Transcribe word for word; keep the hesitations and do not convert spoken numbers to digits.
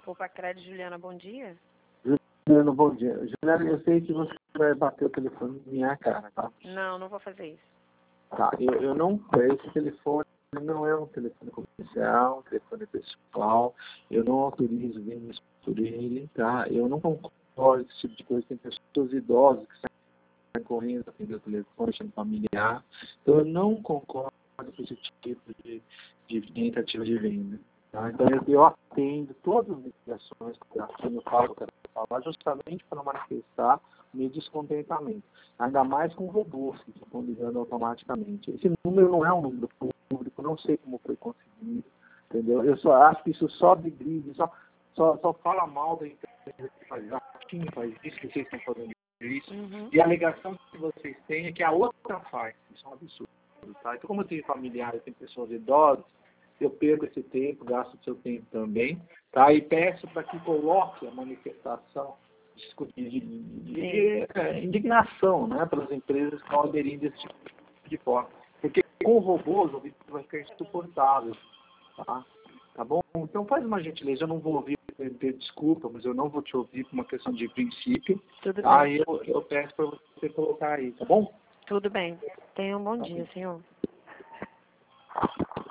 Poupa Crédito, Juliana, bom dia. Juliana, bom dia. Juliana, eu sei que você vai bater o telefone na minha cara, tá? Não, não vou fazer isso. Tá, eu, eu não... Esse telefone não é um telefone comercial, um telefone pessoal. Eu não autorizo vendas por ele, tá? Eu não concordo com esse tipo de coisa. Tem pessoas idosas que saem correndo, atender o telefone, chamando familiar. Então, eu não concordo com esse tipo de, de tentativa de venda. Tá? Então, eu, eu atendo todas as ligações que eu atendo, eu falo, eu quero falar, justamente para manifestar o meu descontentamento. Ainda mais com robôs que estão ligando automaticamente. Esse número não é um número público, não sei como foi conseguido, entendeu? Eu só acho que isso só degride, só, só, só fala mal da empresa que faz isso, faz isso, que vocês estão fazendo isso. Uhum. E a alegação que vocês têm é que a outra faz. Isso é um absurdo. Tá? Então, como eu tenho familiares, eu tenho pessoas idosas, eu perco esse tempo, gasto o seu tempo também, tá? E peço para que coloque a manifestação de, de, de, de é, indignação, né, pelas empresas que estão aderindo a esse tipo de forma. Porque com robôs o vídeo vai ficar insuportável. Tá? Tá bom? Então faz uma gentileza, eu não vou ouvir, desculpa, mas eu não vou te ouvir por uma questão de princípio. Tudo Tá? bem. Eu, eu peço para você colocar aí, tá bom? Tudo bem. Tenha um bom Tá dia, bom. senhor.